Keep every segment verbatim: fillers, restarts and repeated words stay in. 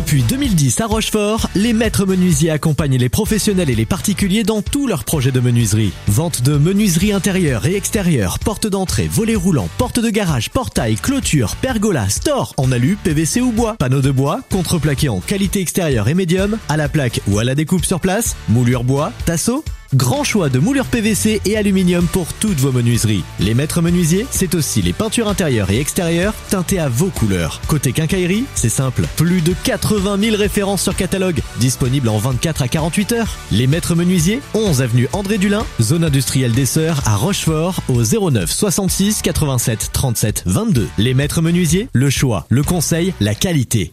Depuis deux mille dix à Rochefort, les maîtres menuisiers accompagnent les professionnels et les particuliers dans tous leurs projets de menuiserie. Vente de menuiserie intérieure et extérieure, porte d'entrée, volets roulants, porte de garage, portail, clôture, pergola, store en alu, P V C ou bois, panneaux de bois, contreplaqué en qualité extérieure et médium, à la plaque ou à la découpe sur place, moulure bois, tasseau. Grand choix de moulures P V C et aluminium pour toutes vos menuiseries. Les maîtres menuisiers, c'est aussi les peintures intérieures et extérieures teintées à vos couleurs. Côté quincaillerie, c'est simple. Plus de quatre-vingt mille références sur catalogue, disponibles en vingt-quatre à quarante-huit heures. Les maîtres menuisiers, onze avenue André Dulin, zone industrielle des Sœurs à Rochefort, au zéro neuf soixante-six quatre-vingt-sept trente-sept vingt-deux. Les maîtres menuisiers, le choix, le conseil, la qualité.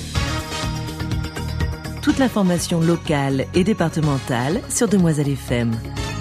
Toute l'information locale et départementale sur Demoiselle F M.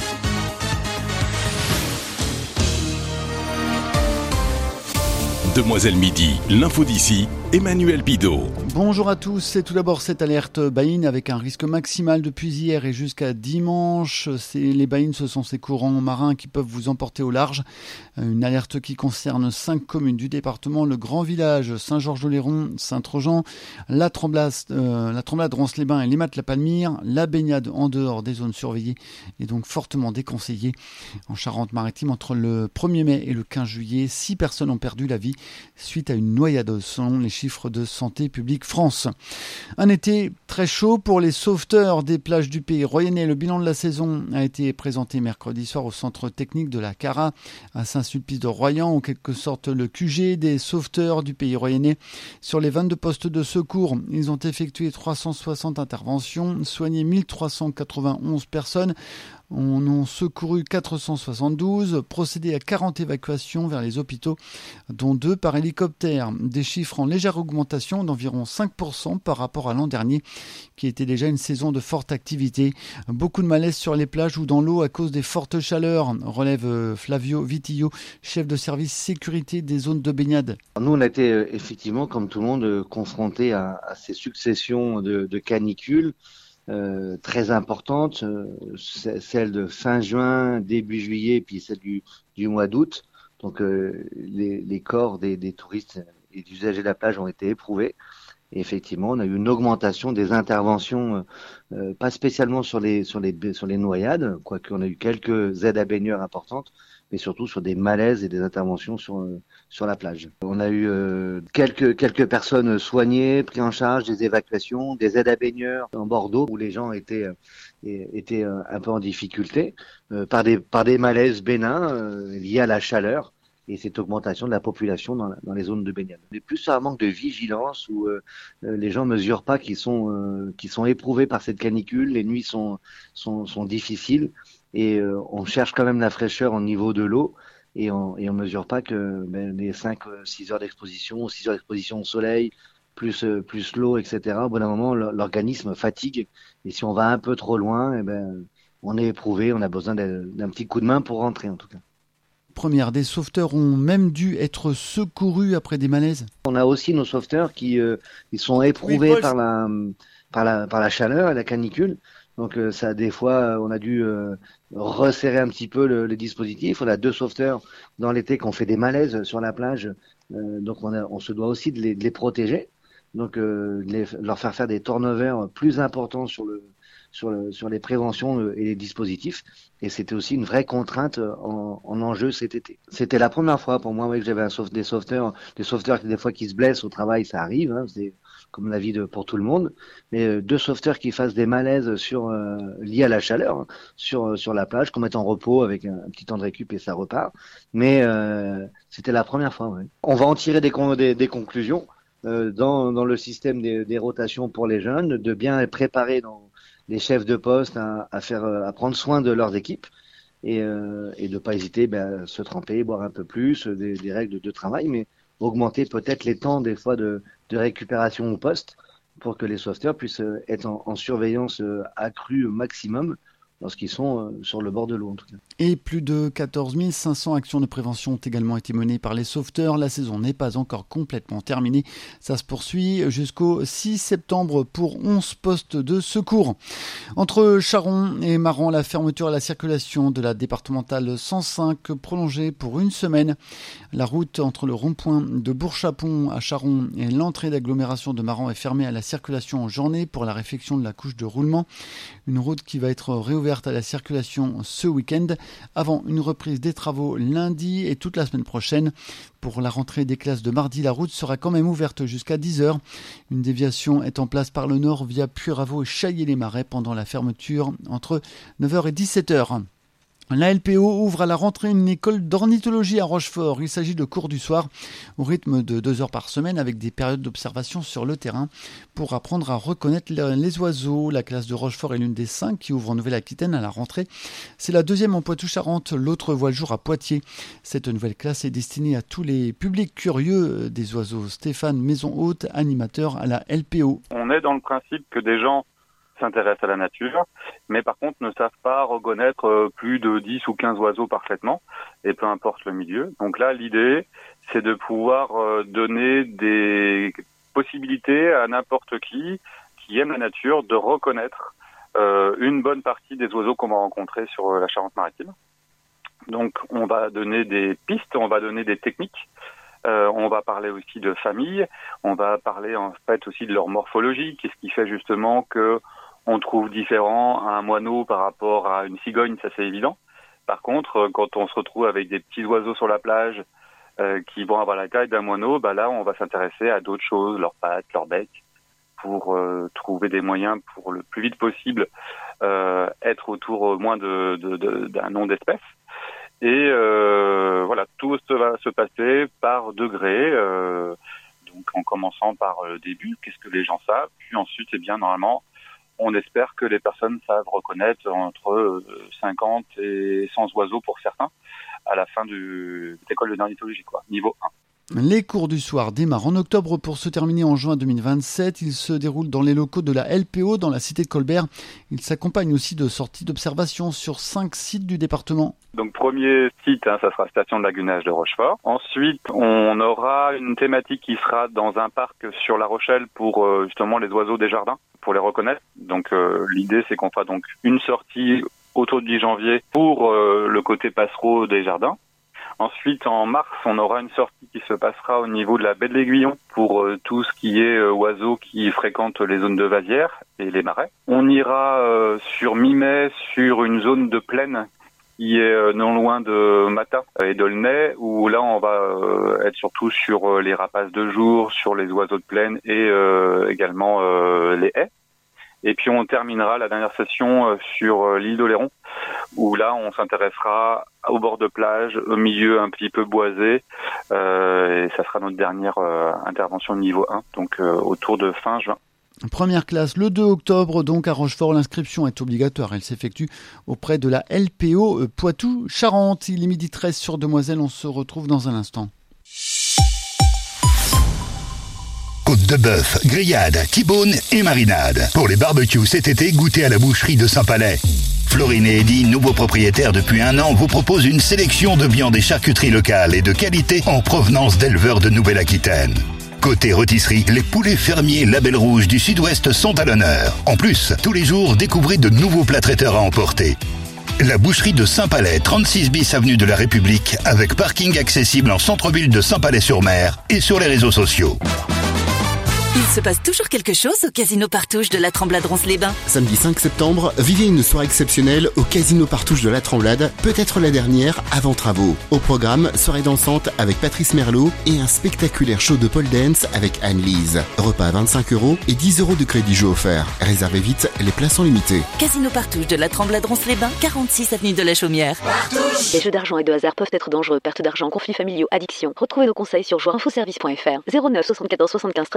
Demoiselle Midi, l'info d'ici, Emmanuel Bidot. Bonjour à tous, c'est tout d'abord cette alerte baïne avec un risque maximal depuis hier et jusqu'à dimanche. C'est, les baïnes, ce sont ces courants marins qui peuvent vous emporter au large. Une alerte qui concerne cinq communes du département, le Grand Village, Saint-Georges-d'Oléron, Saint-Trojan, la Tremblade, euh, la Tremblade, Rance-les-Bains et les Mattes-la-Palmyre. La baignade en dehors des zones surveillées est donc fortement déconseillée. En Charente-Maritime, entre le premier mai et le quinze juillet, six personnes ont perdu la vie suite à une noyade, selon les chiffres de Santé publique France. Un été très chaud pour les sauveteurs des plages du Pays Royennais. Le bilan de la saison a été présenté mercredi soir au centre technique de la Cara à Saint-Sulpice de Royan, en quelque sorte le Q G des sauveteurs du Pays Royennais. Sur les vingt-deux postes de secours, ils ont effectué trois cent soixante interventions, soigné mille trois cent quatre-vingt-onze personnes. On en a secouru quatre cent soixante-douze, procédé à quarante évacuations vers les hôpitaux, dont deux par hélicoptère. Des chiffres en légère augmentation d'environ cinq pour cent par rapport à l'an dernier, qui était déjà une saison de forte activité. Beaucoup de malaise sur les plages ou dans l'eau à cause des fortes chaleurs, relève Flavio Vitillo, chef de service sécurité des zones de baignade. Nous, on a été effectivement, comme tout le monde, confrontés à, à ces successions de, de canicules. Euh, très importante, euh, celle de fin juin, début juillet, puis celle du, du mois d'août. Donc euh, les, les corps des, des touristes et des usagers de la plage ont été éprouvés. Et effectivement, on a eu une augmentation des interventions, euh, pas spécialement sur les sur les sur les noyades, quoique on a eu quelques aides à baigneurs importantes, mais surtout sur des malaises et des interventions sur sur la plage. On a eu euh, quelques quelques personnes soignées, prises en charge, des évacuations, des aides à baigneurs en Bordeaux où les gens étaient euh, étaient euh, un peu en difficulté euh, par des par des malaises bénins euh, liés à la chaleur et cette augmentation de la population dans, la, dans les zones de baignade. On est plus sur un manque de vigilance où euh, les gens mesurent pas qu'ils sont euh, qu'ils sont éprouvés par cette canicule, les nuits sont sont, sont difficiles. Et euh, on cherche quand même la fraîcheur au niveau de l'eau et on et on mesure pas que ben, les cinq six heures d'exposition, six heures d'exposition au soleil, plus euh, plus l'eau, et cetera. Au bout d'un moment, l'organisme fatigue et si on va un peu trop loin, eh ben on est éprouvé, on a besoin d'un, d'un petit coup de main pour rentrer en tout cas. Première, des sauveteurs ont même dû être secourus après des malaises. On a aussi nos sauveteurs qui euh, ils sont éprouvés oui, par la par la par la chaleur et la canicule. Donc euh, ça, des fois, on a dû euh, resserrer un petit peu le, le dispositif. On a deux sauveteurs dans l'été qui ont fait des malaises sur la plage, euh, donc on, a, on se doit aussi de les, de les protéger, donc euh, de les, leur faire faire des turnovers plus importants sur le sur le sur les préventions et les dispositifs. Et c'était aussi une vraie contrainte en, en enjeu cet été. C'était la première fois pour moi ouais, que j'avais un sauve, des sauveteurs, des sauveteurs qui des fois qui se blessent au travail, ça arrive. Hein, c'est comme la vie de pour tout le monde, mais euh, deux sauveteurs qui fassent des malaises sur euh, liés à la chaleur hein, sur sur la plage, qu'on mette en repos avec un, un petit temps de récup et ça repart. Mais euh, c'était la première fois. Ouais. On va en tirer des des, des conclusions euh, dans dans le système des, des rotations pour les jeunes, de bien préparer dans les chefs de poste à, à faire à prendre soin de leurs équipes et euh, et de pas hésiter ben, à se tremper, boire un peu plus, des, des règles de travail, mais augmenter peut-être les temps des fois de, de récupération au poste pour que les sauveteurs puissent être en, en surveillance accrue au maximum lorsqu'ils sont sur le bord de l'eau en tout cas. Et plus de quatorze mille cinq cents actions de prévention ont également été menées par les sauveteurs. La saison n'est pas encore complètement terminée. Ça se poursuit jusqu'au six septembre pour onze postes de secours. Entre Charon et Maran, la fermeture à la circulation de la départementale cent cinq prolongée pour une semaine. La route entre le rond-point de Bourg-Chapon à Charon et l'entrée d'agglomération de Maran est fermée à la circulation en journée pour la réfection de la couche de roulement. Une route qui va être réouverte à la circulation ce week-end, avant une reprise des travaux lundi et toute la semaine prochaine. Pour la rentrée des classes de mardi, la route sera quand même ouverte jusqu'à dix heures. Une déviation est en place par le nord via Puyraveau et Chaillé-les-Marais pendant la fermeture entre neuf heures et dix-sept heures. La L P O ouvre à la rentrée une école d'ornithologie à Rochefort. Il s'agit de cours du soir au rythme de deux heures par semaine avec des périodes d'observation sur le terrain pour apprendre à reconnaître les oiseaux. La classe de Rochefort est l'une des cinq qui ouvre en Nouvelle-Aquitaine à la rentrée. C'est la deuxième en Poitou-Charentes. L'autre voit le jour à Poitiers. Cette nouvelle classe est destinée à tous les publics curieux des oiseaux. Stéphane Maison-Haute, animateur à la L P O. On est dans le principe que des gens s'intéressent à la nature, mais par contre ne savent pas reconnaître plus de dix ou quinze oiseaux parfaitement, et peu importe le milieu. Donc là, l'idée, c'est de pouvoir donner des possibilités à n'importe qui qui aime la nature de reconnaître euh, une bonne partie des oiseaux qu'on va rencontrer sur la Charente-Maritime. Donc on va donner des pistes, on va donner des techniques. Euh, on va parler aussi de famille, on va parler en fait aussi de leur morphologie, qu'est-ce qui fait justement que on trouve différent un moineau par rapport à une cigogne, ça c'est évident. Par contre, quand on se retrouve avec des petits oiseaux sur la plage euh, qui vont avoir la taille d'un moineau, bah là on va s'intéresser à d'autres choses, leurs pattes, leur bec, pour euh, trouver des moyens pour le plus vite possible euh, être autour au moins de, de, de, d'un nom d'espèce. Et euh, voilà, tout va se passer par degrés, euh, donc en commençant par le début, qu'est-ce que les gens savent, puis ensuite, eh bien, normalement, on espère que les personnes savent reconnaître entre cinquante et cent oiseaux pour certains à la fin du, de l'école d'ornithologie, quoi, niveau un. Les cours du soir démarrent en octobre pour se terminer en juin deux mille vingt-sept. Ils se déroulent dans les locaux de la L P O dans la cité de Colbert. Ils s'accompagnent aussi de sorties d'observation sur cinq sites du département. Donc premier site, hein, ça sera station de lagunage de Rochefort. Ensuite, on aura une thématique qui sera dans un parc sur La Rochelle pour euh, justement les oiseaux des jardins, pour les reconnaître. Donc euh, l'idée, c'est qu'on fera donc une sortie autour du dix janvier pour euh, le côté passereau des jardins. Ensuite, en mars, on aura une sortie qui se passera au niveau de la baie de l'Aiguillon pour euh, tout ce qui est euh, oiseaux qui fréquentent les zones de vasières et les marais. On ira euh, sur mi-mai sur une zone de plaine qui est euh, non loin de Mata et d'Aulnay, où là, on va euh, être surtout sur euh, les rapaces de jour, sur les oiseaux de plaine et euh, également euh, les haies. Et puis on terminera la dernière session sur l'île d'Oléron, où là on s'intéressera au bord de plage, au milieu un petit peu boisé, euh, et ça sera notre dernière euh, intervention niveau un, donc euh, autour de fin juin. Première classe le deux octobre, donc à Rochefort, l'inscription est obligatoire. Elle s'effectue auprès de la L P O Poitou-Charentes. Il est midi treize sur Demoiselle, on se retrouve dans un instant. Côte de bœuf, grillade, T-bone et marinade. Pour les barbecues cet été, goûtez à la boucherie de Saint-Palais. Florine et Eddy, nouveaux propriétaires depuis un an, vous proposent une sélection de viandes et charcuteries locales et de qualité en provenance d'éleveurs de Nouvelle-Aquitaine. Côté rôtisserie, les poulets fermiers Label Rouge du Sud-Ouest sont à l'honneur. En plus, tous les jours, découvrez de nouveaux plats traiteurs à emporter. La boucherie de Saint-Palais, trente-six bis avenue de la République, avec parking accessible en centre-ville de Saint-Palais-sur-Mer et sur les réseaux sociaux. Il se passe toujours quelque chose au Casino Partouche de la Tremblade-Ronce-les-Bains. Samedi cinq septembre, vivez une soirée exceptionnelle au Casino Partouche de la Tremblade, peut-être la dernière avant travaux. Au programme, soirée dansante avec Patrice Merlot et un spectaculaire show de pole dance avec Anne-Lise. Repas à vingt-cinq euros et dix euros de crédit jeu offert. Réservez vite, les places sont limitées. Casino Partouche de la Tremblade-Ronce-les-Bains, quarante-six avenue de la Chaumière. Partouche. Les jeux d'argent et de hasard peuvent être dangereux. Perte d'argent, conflits familiaux, addiction. Retrouvez nos conseils sur joueurs info service point f r. zéro neuf soixante-quatorze soixante-quinze treize treize, appel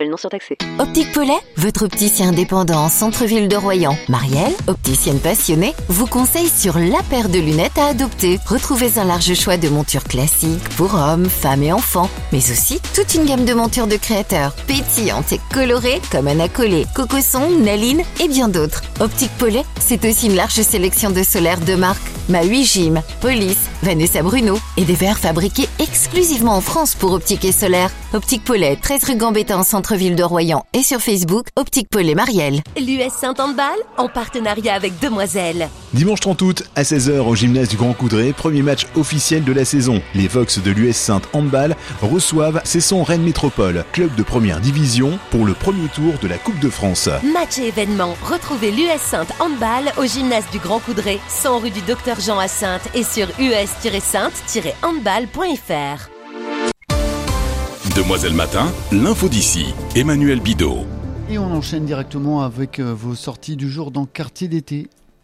non surtaxé. Optique Paulet, votre opticien indépendant en centre-ville de Royan. Marielle, opticienne passionnée, vous conseille sur la paire de lunettes à adopter. Retrouvez un large choix de montures classiques pour hommes, femmes et enfants, mais aussi toute une gamme de montures de créateurs, pétillantes et colorées comme Anna Collet, Cocosson, Naline et bien d'autres. Optique Paulet, c'est aussi une large sélection de solaires de marque Maui Jim, Police, Vanessa Bruno et des verres fabriqués exclusivement en France pour Optique et Solaire. Optique Paulet, treize rue Gambetta en centre-ville de Royan et sur Facebook, Optique Paulet Marielle. L'U S Saint-Handball en partenariat avec Demoiselles. Dimanche trente août à seize heures au gymnase du Grand Coudray, premier match officiel de la saison. Les Vox de l'U S Saint-Handball reçoivent Cesson Rennes Métropole, club de première division pour le premier tour de la Coupe de France. Match et événements, retrouvez l'U S Saint-Handball au gymnase du Grand Coudray, cent rue du Docteur Jean à Sainte et sur u s saint handball point f r. Demoiselles Matin, l'info d'ici, Emmanuel Bidot. Et on enchaîne directement avec vos sorties du jour dans Quartier d'été.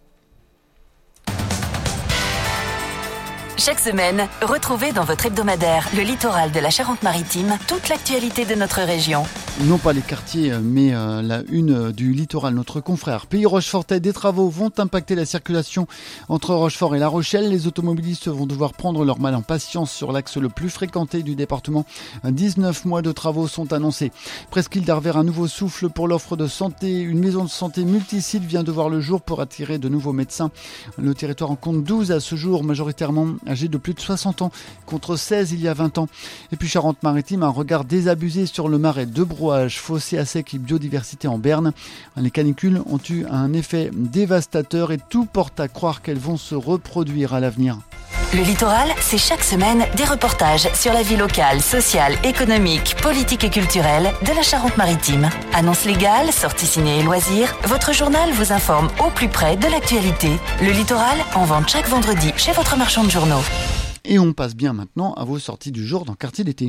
Chaque semaine, retrouvez dans votre hebdomadaire Le Littoral de la Charente-Maritime toute l'actualité de notre région. Non pas les quartiers, mais euh, la une du littoral. Notre confrère Pays Rochefortais, des travaux vont impacter la circulation entre Rochefort et La Rochelle. Les automobilistes vont devoir prendre leur mal en patience sur l'axe le plus fréquenté du département. dix-neuf mois de travaux sont annoncés. Presqu'île d'Arvers, un nouveau souffle pour l'offre de santé. Une maison de santé multisite vient de voir le jour pour attirer de nouveaux médecins. Le territoire en compte douze à ce jour, majoritairement âgés de plus de soixante ans, contre seize il y a vingt ans. Et puis Charente-Maritime, un regard désabusé sur le marais de Brouage, fossé à sec et biodiversité en berne. Les canicules ont eu un effet dévastateur et tout porte à croire qu'elles vont se reproduire à l'avenir. Le Littoral, c'est chaque semaine des reportages sur la vie locale, sociale, économique, politique et culturelle de la Charente-Maritime. Annonces légales, sorties ciné et loisirs, votre journal vous informe au plus près de l'actualité. Le Littoral, en vente chaque vendredi chez votre marchand de journaux. Et on passe bien maintenant à vos sorties du jour dans Quartier d'été.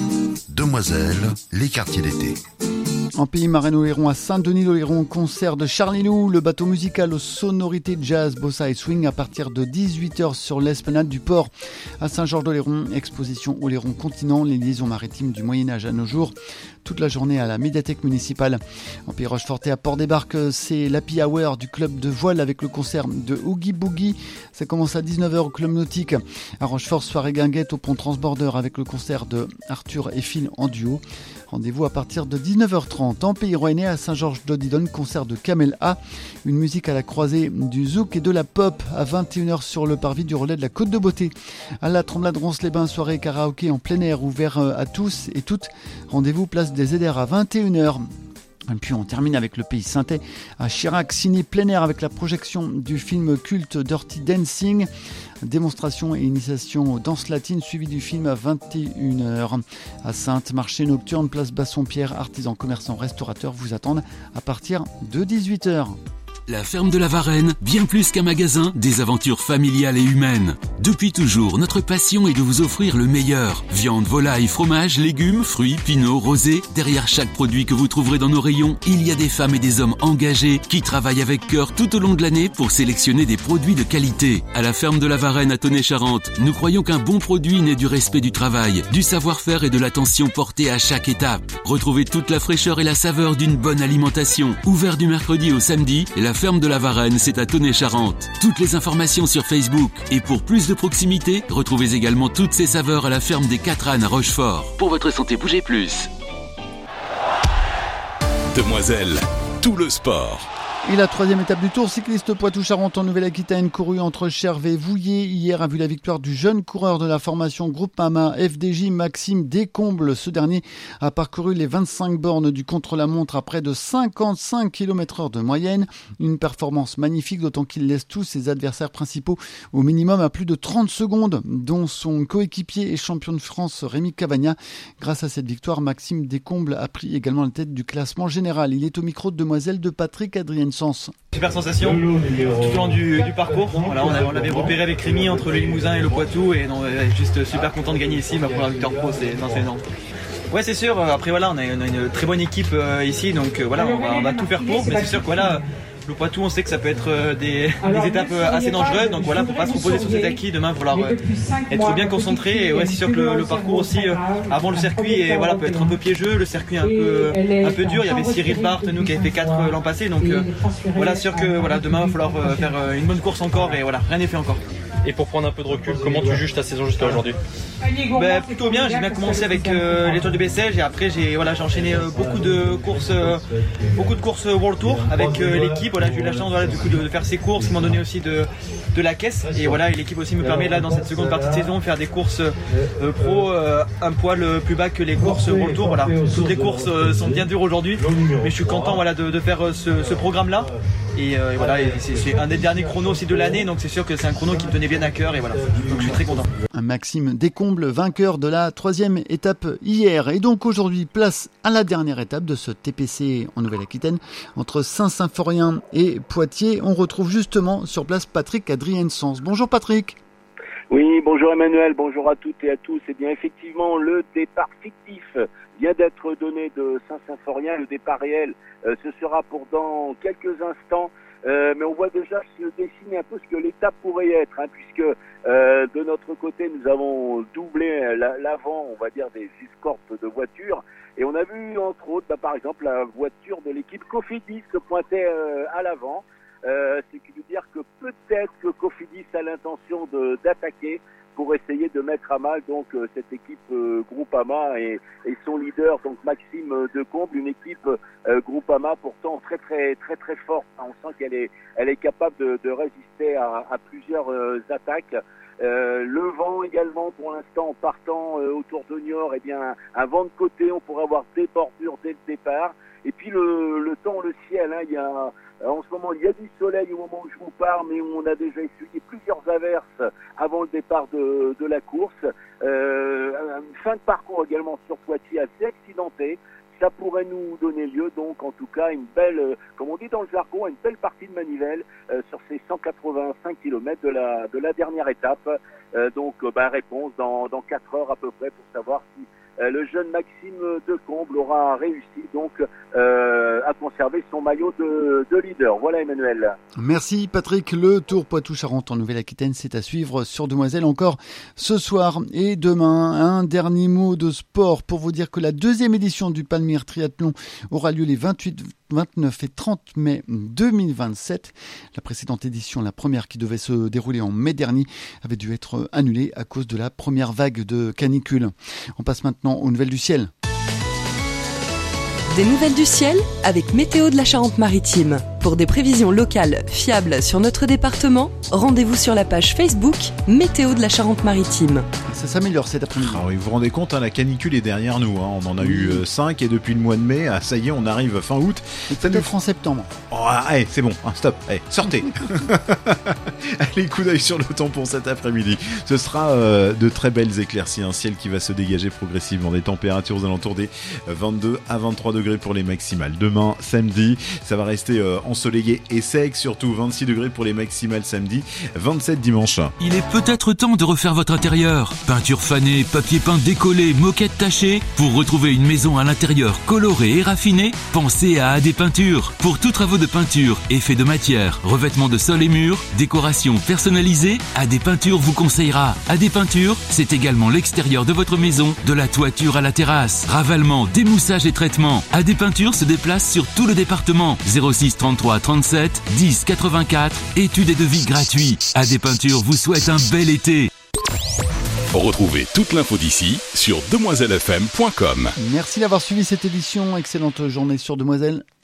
Demoiselles, les quartiers d'été. En Pays Marais-Oléron, à Saint-Denis-d'Oléron, concert de Charlie Lou, le bateau musical aux sonorités jazz, bossa et swing à partir de dix-huit heures sur l'esplanade du port. À Saint-Georges-d'Oléron, exposition Oléron Continent, les liaisons maritimes du Moyen-Âge à nos jours, toute la journée à la médiathèque municipale. En Pays Rochefortais, à Port-des-Barques, c'est l'Happy Hour du club de voile avec le concert de Oogie Boogie. Ça commence à dix-neuf heures au club nautique. À Rochefort, soirée guinguette au pont Transborder avec le concert de Arthur et Phil en duo. Rendez-vous à partir de dix-neuf heures trente. En Pays Rouennais, à Saint-Georges-d'Odidon, concert de Kamel A. Une musique à la croisée du zouk et de la pop à vingt et une heures sur le parvis du relais de la Côte de Beauté. À la Tremblade-Ronce-les-Bains, soirée karaoké en plein air ouvert à tous et toutes. Rendez-vous place des Zédères à vingt et une heures. Et puis on termine avec le Pays Saintais à Chirac, ciné plein air avec la projection du film culte Dirty Dancing. Démonstration et initiation aux danses latines suivi du film à vingt et une heures. À Sainte, marché nocturne, place Basson-Pierre, artisans, commerçants, restaurateurs vous attendent à partir de dix-huit heures. La ferme de la Varenne, bien plus qu'un magasin, des aventures familiales et humaines. Depuis toujours, notre passion est de vous offrir le meilleur. Viande, volaille, fromage, légumes, fruits, pinots, rosés. Derrière chaque produit que vous trouverez dans nos rayons, il y a des femmes et des hommes engagés qui travaillent avec cœur tout au long de l'année pour sélectionner des produits de qualité. À la ferme de la Varenne à Tonnet-Charente, nous croyons qu'un bon produit naît du respect du travail, du savoir-faire et de l'attention portée à chaque étape. Retrouvez toute la fraîcheur et la saveur d'une bonne alimentation. Ouvert du mercredi au samedi, et la ferme de la Varenne, c'est à Tonnet-Charente. Toutes les informations sur Facebook. Et pour plus de proximité, retrouvez également toutes ces saveurs à la ferme des Quatre Ânes à Rochefort. Pour votre santé, bougez plus. Demoiselles, tout le sport. Et la troisième étape du Tour cycliste Poitou-Charentes en Nouvelle-Aquitaine, courue entre Cherves et Vouillé. Hier a vu la victoire du jeune coureur de la formation Groupama F D J, Maxime Descombles. Ce dernier a parcouru les vingt-cinq bornes du contre-la-montre à près de cinquante-cinq kilomètres heure de moyenne. Une performance magnifique, d'autant qu'il laisse tous ses adversaires principaux au minimum à plus de trente secondes, dont son coéquipier et champion de France Rémi Cavagna. Grâce à cette victoire, Maxime Descombles a pris également la tête du classement général. Il est au micro de Demoiselle de Patrick Adrien. Super sensation tout au long du, du parcours. Voilà, on, a, on l'avait repéré avec Rémi entre le Limousin et le Poitou et non, juste super content de gagner ici. Ma première victoire pro, c'est, non, c'est énorme. Ouais, c'est sûr. Après voilà, on a une, une très bonne équipe euh, ici, donc euh, voilà, on va, on va tout faire pour. Mais c'est sûr que voilà, Le Poitou, on sait que ça peut être euh, des, des étapes euh, assez dangereuses, donc voilà, faut pas se reposer sur ses acquis. Demain, il va falloir euh, être bien concentré. Et ouais, c'est sûr que le, le parcours aussi, euh, avant le circuit, et voilà, peut être un peu piégeux. Le circuit un peu, un peu dur. Il y avait Cyril Barthes, nous, qui avait fait quatre euh, l'an passé, donc euh, voilà, sûr que voilà, demain, il va falloir euh, faire euh, une bonne course encore, et voilà, rien n'est fait encore. Et pour prendre un peu de recul, comment tu juges ta saison jusqu'à aujourd'hui? Ben, plutôt bien, j'ai bien commencé avec euh, l'étoile de Bessèges et après j'ai voilà, j'ai enchaîné euh, beaucoup de courses euh, beaucoup de courses World Tour avec euh, l'équipe. Voilà, j'ai eu la chance voilà, du coup, de, de faire ces courses qui m'ont donné aussi de, de la caisse et voilà, et l'équipe aussi me permet là dans cette seconde partie de saison de faire des courses euh, pro euh, un poil plus bas que les courses World Tour. Voilà, toutes les courses euh, sont bien dures aujourd'hui, mais je suis content voilà, de, de faire euh, ce, ce programme là. Et, euh, et voilà, et c'est, c'est un des derniers chronos aussi de l'année, donc c'est sûr que c'est un chrono qui me tenait bien à cœur et voilà, donc je suis très content. Un Maxime Descombles, vainqueur de la troisième étape hier. Et donc aujourd'hui, place à la dernière étape de ce T P C en Nouvelle-Aquitaine entre Saint-Symphorien et Poitiers. On retrouve justement sur place Patrick Adrien-Sens. Bonjour Patrick. Oui, bonjour Emmanuel, bonjour à toutes et à tous. Et bien effectivement, le départ fictif vient d'être donné de Saint-Symphorien. Le départ réel, euh, ce sera pour dans quelques instants. Euh, mais on voit déjà se dessiner un peu ce que l'étape pourrait être, hein, puisque euh, de notre côté, nous avons doublé la, l'avant, on va dire, des escortes de voitures. Et on a vu, entre autres, bah, par exemple, la voiture de l'équipe Cofidis se pointer euh, à l'avant. Euh, ce qui veut dire que peut-être que Cofidis a l'intention de, d'attaquer pour essayer de mettre à mal donc euh, cette équipe euh, Groupama et, et son leader donc Maxime Descombles, une équipe euh, Groupama pourtant très très très très forte. On sent qu'elle est elle est capable de, de résister à, à plusieurs euh, attaques. Euh, le vent également pour l'instant en partant euh, autour de Niort, eh bien un vent de côté, on pourrait avoir des bordures dès le départ. Et puis le, le temps, le ciel, hein, il y a en ce moment il y a du soleil au moment où je vous parle, mais on a déjà essuyé plusieurs averses avant le départ de, de la course. Euh, une fin de parcours également sur Poitiers assez accidentée. Ça pourrait nous donner lieu donc en tout cas une belle, comme on dit dans le jargon, une belle partie de manivelle euh, sur ces cent quatre-vingt-cinq kilomètres de la de la dernière étape. Euh, donc bah, réponse dans dans quatre heures à peu près pour savoir si euh, le jeune Maxime Descombles aura réussi donc euh, à conserver son maillot de, de leader. Voilà Emmanuel. Merci Patrick. Le Tour Poitou-Charentes en Nouvelle-Aquitaine, c'est à suivre sur Demoiselle encore ce soir et demain. Un dernier mot de sport pour vous dire que la deuxième édition du Palmyre Triathlon aura lieu les vingt-huit, vingt-neuf et trente mai deux mille vingt-sept. La précédente édition, la première qui devait se dérouler en mai dernier, avait dû être annulée à cause de la première vague de canicule. On passe maintenant aux nouvelles du ciel. Des nouvelles du ciel avec Météo de la Charente-Maritime. Pour des prévisions locales fiables sur notre département, rendez-vous sur la page Facebook Météo de la Charente-Maritime. Ça s'améliore cet après-midi. Ah oui, vous vous rendez compte, hein, la canicule est derrière nous. Hein. On en a oui. eu cinq et depuis le mois de mai, ah, ça y est, on arrive fin août. Et peut-être en septembre. Oh, allez, c'est bon, hein, stop, allez, sortez. Allez, coup d'œil sur le temps pour cet après-midi. Ce sera euh, de très belles éclaircies, un ciel qui va se dégager progressivement. Des températures aux alentours des vingt-deux à vingt-trois degrés pour les maximales. Demain, samedi, ça va rester euh, ensoleillé et sec, surtout vingt-six degrés pour les maximales samedi, vingt-sept dimanche. Il est peut-être temps de refaire votre intérieur. Peinture fanée, papier peint décollé, moquette tachée. Pour retrouver une maison à l'intérieur colorée et raffinée, pensez à A D Peinture. Pour tous travaux de peinture, effets de matière, revêtement de sol et murs, décoration personnalisée, A D Peinture vous conseillera. A D Peinture, c'est également l'extérieur de votre maison, de la toiture à la terrasse. Ravalement, démoussage et traitement. A D Peinture se déplace sur tout le département. zéro six trente-trois trente-sept dix quatre-vingt-quatre. Études et devis gratuits. A D Peinture vous souhaite un bel été. Retrouvez toute l'info d'ici sur demoiselle f m point com. Merci d'avoir suivi cette édition. Excellente journée sur Demoiselle.